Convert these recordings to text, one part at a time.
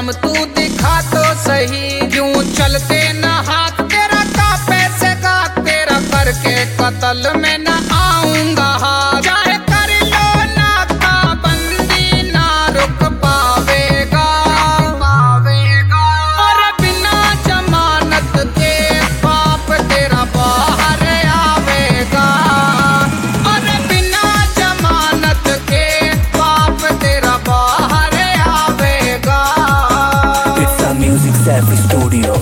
दम तू दिखा तो सही, क्यों चलते न हाथ तेरा कांपे से गात तेरा, करके कत्ल में न आऊंगा हाथ। चाहे कर लो नाकाबंदी ना रुक पावेगा, और बिना जमानत के पाप तेरा बाहर आवेगा, और बिना जमानत के पाप तेरा बाहर आवेगा। It's a Music Savvy Studio.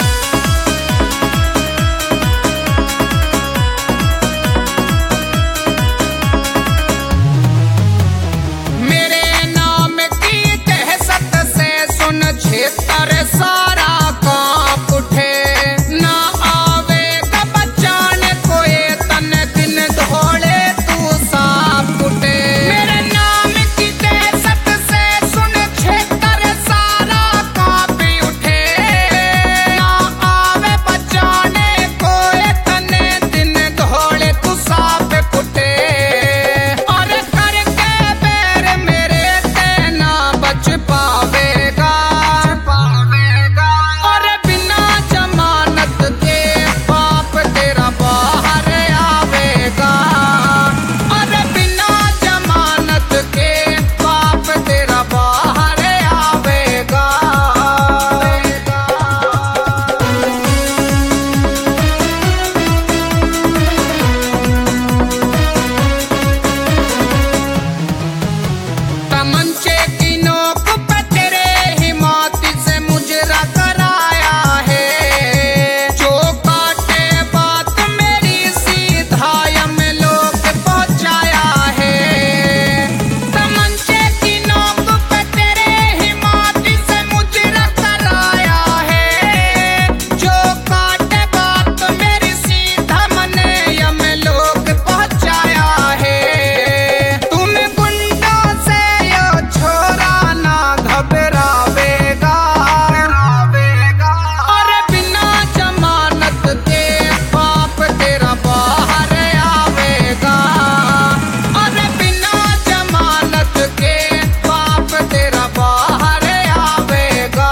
क्षेत्र सारा कांप उठे, ना आवेगा बचाने कोई तन, दिन दौड़े तू सांप उठे। मेरे नाम की दहशत से सुन क्षेत्र सारा कांप उठे, ना आवे बचाने कोई तन, दिन दौड़े तू सांप उठे। और करके बैर मेरे ते ना बच पावेगा, तमंचे की नोक पे तेरे हिम्मत से मुजरा कराया है, जो काटे बात मेरी सीधा यम लोक पहुंचाया है। तमंचे की नोक पे तेरे हिम्मत से मुजरा कराया है, जो काटे बात मेरी सीधा मने यम लोक पहुंचाया है। तुम गुंडों से छोरा ना घबरावेगा, और बिना जमानत के पाप तेरा बाहर आवेगा, और बिना जमानत के पाप तेरा बाहर आवेगा।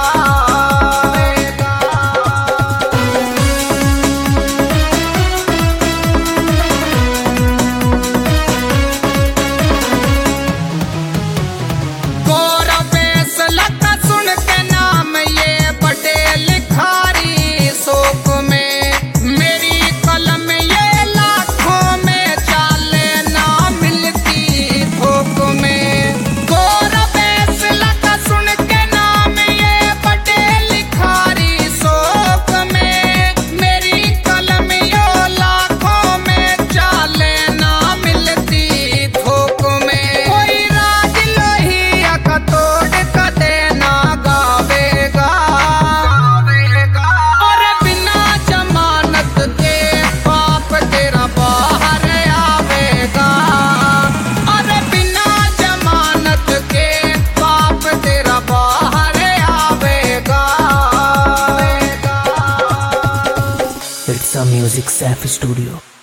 सुन के नाम ये बड़े लिखारी शोक में, मेरी कलम ये लाखों में चाले ना मिलती थोक में। गौरव फैसला का सुन के नाम ये बड़े लिखारी शोक में, मेरी कलम यो लाखों में चाले ना मिलती थोक में। कोई राज लोहिया का तोड़ का देना गावेगा, और बिना जमानत के पाप तेरा बाहर आवेगा, और बिना जमानत के पाप तेरा बाहर आवेगा। It's a Music Savvy Studio.